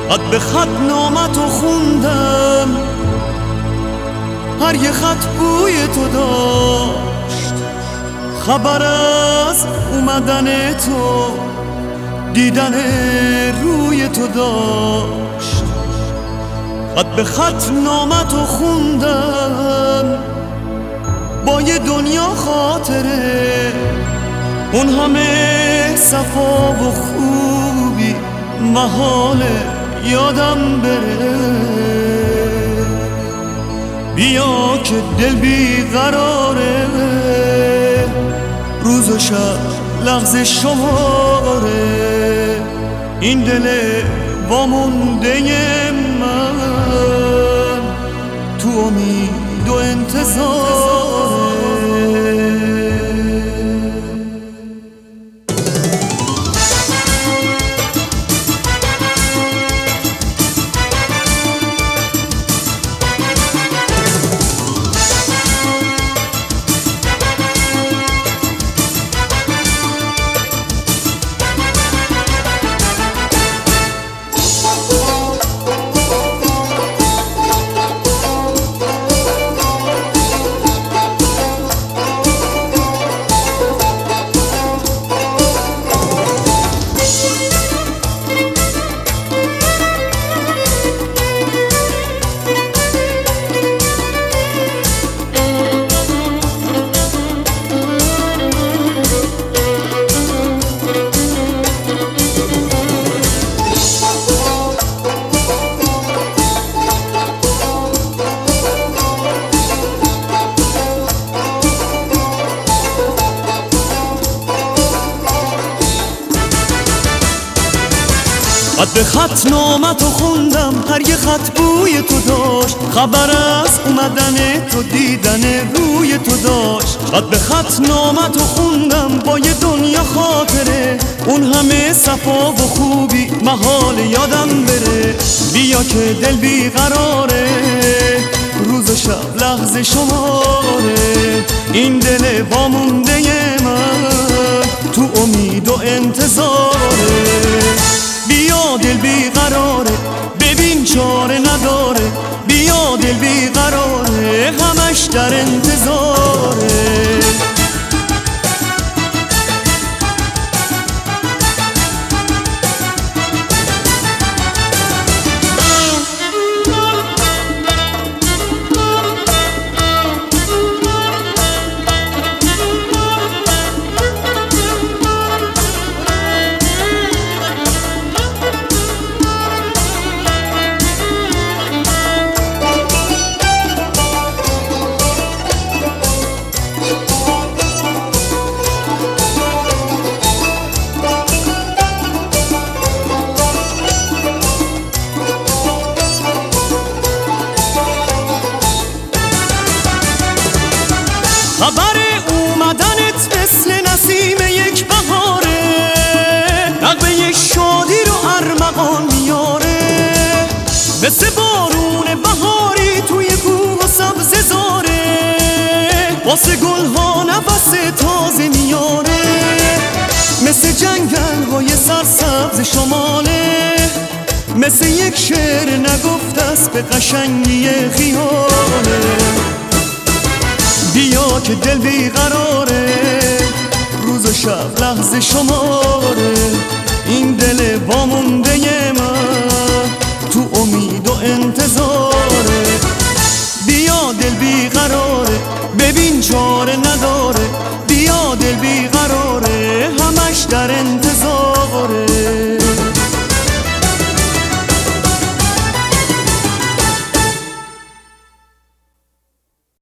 خط به خط نامتو خوندم، هر یه خط بوی تو داشت، خبر از اومدن تو، دیدن روی تو داشت. خط به خط نامتو خوندم، با یه دنیا خاطره، اون همه صفا و خوبی محاله یادم بره. بیا که دل بیقراره، روز و شب لحظه شماره، این دل وامونده من تو امید و انتظاره. خط به خط نامتو خوندم، هر یه خط بوی تو داشت، خبر از اومدن تو، دیدن روی تو داشت. خط به خط نامتو خوندم، با یه دنیا خاطره، اون همه صفا و خوبی محال یادم بره. بیا که دل بیقراره، روز و شب لحظه شماره، این دل وامونده من تو امید و انتظاره. بیا دل بیقراره، ببین چاره نداره، بیا دل بیقراره، همش در انتظاره. خبر اومدنت مثل نسیم یک بهاره، نغمه یک شادی رو ارمغان میاره، مثل بارون بهاری توی کوه و سبزه زاره، واسه گلها نفس تازه میاره، مثل جنگل های سرسبز شماله، مثل یک شعر نگفته است به قشنگی خیاله. بیا که دل بیقراره، روز و شب لحظه شماره، این دل وامونده من تو امید و انتظاره. بیا دل بیقراره، ببین چاره نداره، بیا دل بیقراره، همش در انتظاره.